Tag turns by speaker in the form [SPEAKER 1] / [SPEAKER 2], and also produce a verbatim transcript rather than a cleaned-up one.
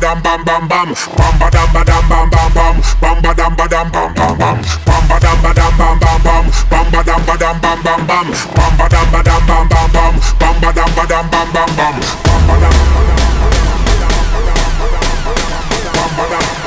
[SPEAKER 1] dam bam bam bam, bam ba dam ba dam bam bam bam, bam ba dam ba dam bam bam bam, bam ba dam ba dam bam bam bam, bam ba dam ba dam bam bam bam, bam ba dam ba dam bam bam bam, bam ba dam ba dam bam bam bam, bam ba dam.